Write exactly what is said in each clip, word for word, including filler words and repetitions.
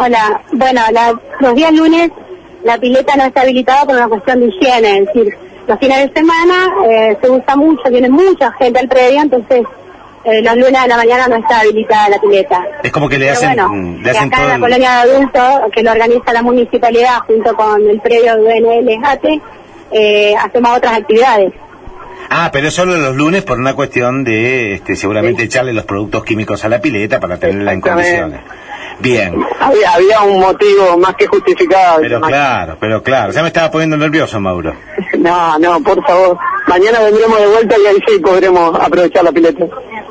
Hola, bueno, la, los días lunes la pileta no está habilitada por una cuestión de higiene, es decir, los fines de semana eh, se usa mucho, viene mucha gente al predio, entonces eh, los lunes a la mañana no está habilitada la pileta. Es como que le Pero hacen, bueno, le hacen acá todo en la el... colonia de adultos, que lo organiza la municipalidad junto con el predio de U N L ATE, eh, hacemos otras actividades. Ah, pero es solo los lunes por una cuestión de, este, seguramente sí. echarle los productos químicos a la pileta para tenerla en condiciones. Bien. Había, había un motivo más que justificado. Pero más. claro, pero claro. Ya me estaba poniendo nervioso, Mauro. No, no, por favor. Mañana vendremos de vuelta y ahí sí podremos aprovechar la pileta.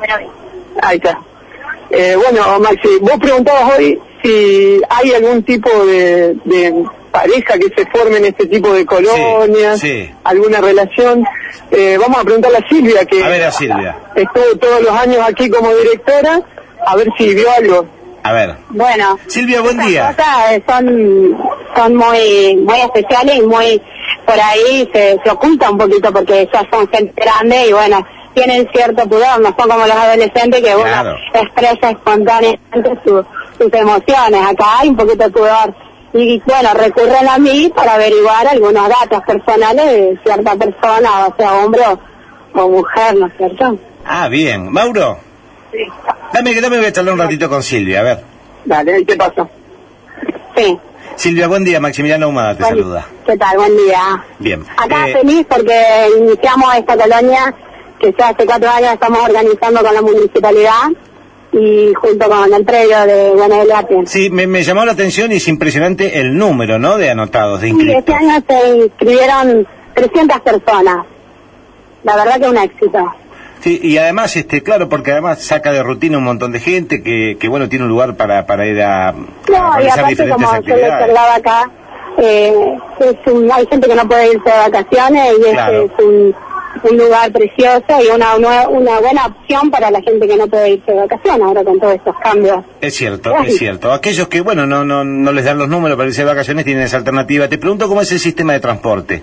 Ahí está. Eh, bueno, Maxi, vos preguntabas hoy si hay algún tipo de, de pareja que se forme en este tipo de colonias, sí, sí. alguna relación. Eh, vamos a preguntarle a Silvia, que a ver, a Silvia. estuvo todos los años aquí como directora, a ver si vio algo. A ver. Bueno. Silvia, buen día. Estas cosas son, son muy, muy especiales y muy, por ahí se, se oculta un poquito porque ya son gente grande y bueno, tienen cierto pudor, no son como los adolescentes que uno claro. expresa espontáneamente su, sus emociones. Acá hay un poquito de pudor. Y bueno, recurren a mí para averiguar algunos datos personales de cierta persona, o sea, hombre o, o mujer, ¿no es cierto? Ah, bien. Mauro. Sí. Dame, dame voy a charlar un ratito con Silvia, a ver. Dale, ¿qué pasa? Sí. Silvia, buen día, Maximiliano Ahumada te buen, saluda. ¿Qué tal? Buen día. Bien. Acá eh... feliz porque iniciamos esta colonia que ya hace cuatro años estamos organizando con la municipalidad y junto con el predio de U N L ATE. Sí, me, me llamó la atención y es impresionante el número, ¿no?, de anotados, de inscritos. Sí, este año se inscribieron trescientas personas. La verdad que es un éxito. Sí, y además, este, claro, porque además saca de rutina un montón de gente que, que bueno, tiene un lugar para, para ir a, a no, realizar y aparte, diferentes como actividades. yo le observaba acá, eh, es un, hay gente que no puede irse de vacaciones y claro. este es un, un lugar precioso y una, una una buena opción para la gente que no puede irse de vacaciones ahora con todos estos cambios. Es cierto, es cierto. Aquellos que, bueno, no, no, no les dan los números para irse de vacaciones tienen esa alternativa. Te pregunto cómo es el sistema de transporte.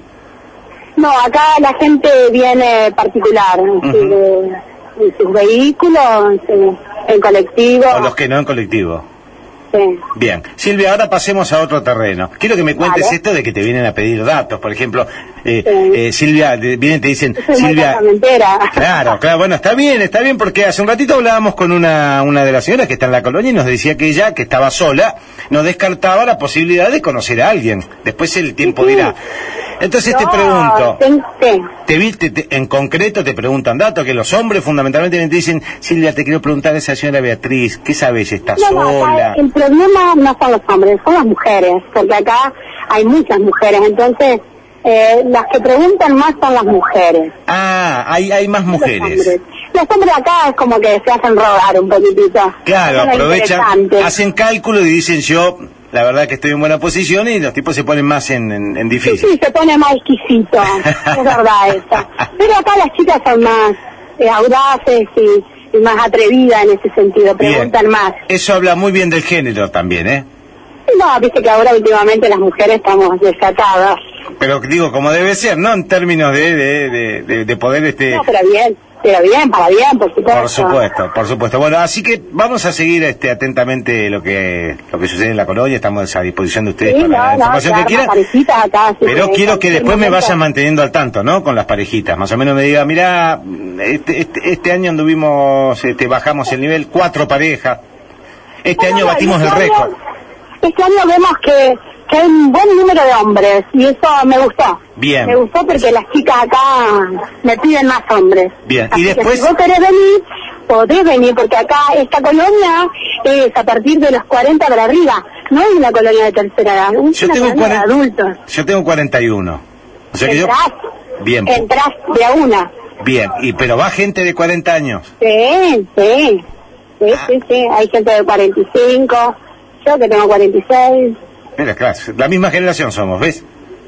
No, acá la gente viene particular, uh-huh. de, en sus vehículos, en, en colectivo. O los que no en colectivo. Sí. Bien. Silvia, ahora pasemos a otro terreno. Quiero que me cuentes vale. esto de que te vienen a pedir datos. Por ejemplo, eh, sí. eh, Silvia, de, vienen y te dicen... Soy Silvia, claro, claro, bueno, está bien, está bien, porque hace un ratito hablábamos con una, una de las señoras que está en la colonia y nos decía que ella, que estaba sola, no descartaba la posibilidad de conocer a alguien. Después el tiempo sí, sí. dirá. Entonces no, te pregunto, sí. te viste, te, en concreto te preguntan datos, que los hombres fundamentalmente te dicen, Silvia, te quiero preguntar a esa señora Beatriz, ¿qué sabes? ¿Está no, sola? No, el problema no son los hombres, son las mujeres, porque acá hay muchas mujeres, entonces eh, las que preguntan más son las mujeres. Ah, hay, hay más mujeres. Los hombres. Los hombres acá es como que se hacen rogar un poquitito. Claro, aprovechan, hacen cálculo y dicen yo... La verdad que estoy en buena posición y los tipos se ponen más en, en, en difícil. Sí, sí, se pone más exquisito, es verdad eso. Pero acá las chicas son más eh, audaces y, y más atrevidas en ese sentido, preguntan bien. más. Eso habla muy bien del género también, ¿eh? No, viste que ahora últimamente las mujeres estamos desatadas. Pero digo, como debe ser, ¿no? En términos de, de, de, de, de poder... este No, pero bien. Pero bien, para bien, por supuesto. Por supuesto, por supuesto. Bueno, así que vamos a seguir este atentamente lo que lo que sucede en la colonia. Estamos a disposición de ustedes sí, para no, la información no, que quieran. Acá, pero que quiero que después me momento. vayan manteniendo al tanto, ¿no? Con las parejitas. Más o menos me diga, mira, este, este, este año anduvimos, este, bajamos el nivel, cuatro parejas. Este no, año no, batimos este el año, récord. Este año vemos que... que hay un buen número de hombres, y eso me gustó. Bien. Me gustó porque las chicas acá me piden más hombres. Bien, así y después... que si vos querés venir, podés venir, porque acá esta colonia es a partir de los cuarenta para arriba. No es una colonia de tercera edad, es yo una tengo colonia cuarenta, de adultos. Yo tengo cuarenta y uno. O sea que entrás, yo... Bien. Entrás de a una. Bien, y pero va gente de cuarenta años. Sí, sí. Sí, ah. sí, sí. Hay gente de cuarenta y cinco, yo que tengo cuarenta y seis. Mira, claro, la misma generación somos, ¿ves?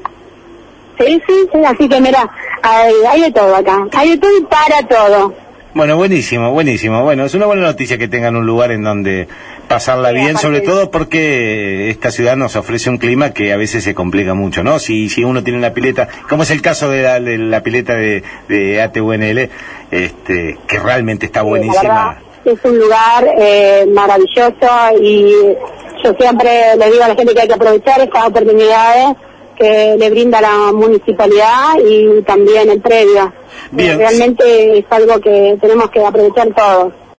Sí, sí, sí, así que mira, hay, hay de todo acá, hay de todo y para todo. Bueno, buenísimo, buenísimo. Bueno, es una buena noticia que tengan un lugar en donde pasarla sí, bien, sobre todo porque esta ciudad nos ofrece un clima que a veces se complica mucho, ¿no? Si si uno tiene una pileta, como es el caso de la, de la pileta de, de A T U N L, este, que realmente está sí, buenísima. Es un lugar eh, maravilloso y yo siempre le digo a la gente que hay que aprovechar estas oportunidades que le brinda la municipalidad y también el predio. Bien. Realmente es algo que tenemos que aprovechar todos.